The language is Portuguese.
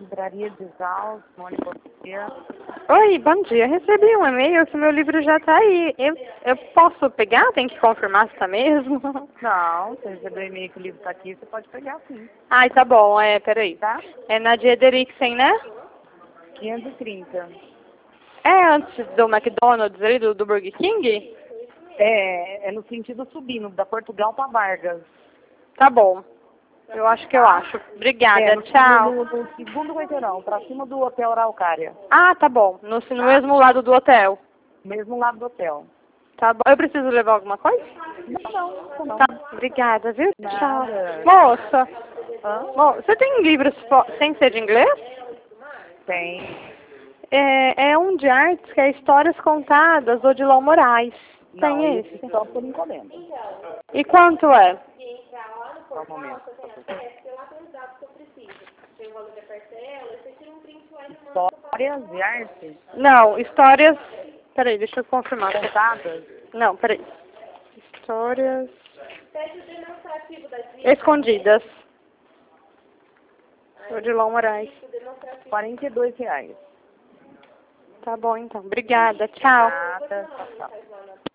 Livraria de Exaus, Mônica Oliveira. Oi, bom dia. Recebi um e-mail que meu livro já está aí. Eu posso pegar? Tem que confirmar se está mesmo? Não, você recebeu e-mail que o livro está aqui, você pode pegar sim, Ai, tá bom. Peraí. tá? É Nadia Deriksen, né? 530. É antes do McDonald's ali, do Burger King? É no sentido subindo, da Portugal para Vargas. Tá bom. Eu acho que eu acho. Obrigada, No tchau. segundo quarteirão, para cima do Hotel Araucária. Ah, tá bom. No mesmo lado do hotel. Mesmo lado do hotel. Tá bom. Eu preciso levar alguma coisa? Não. Tá. Obrigada, viu? Tchau. Nada. Moça, Hã? você tem livros sem ser de inglês? Tem. É um de artes que é Histórias Contadas, do Odilon Moraes. Não, Tem esse esse? só por encomenda. E quanto é? Só um momento. Histórias de arte Não, histórias... Peraí, deixa eu confirmar. contadas. Não, peraí. Histórias... Escondidas. Odilon Moraes. R$ 42. Tá bom, então. Obrigada. Tchau. Nada. Tchau.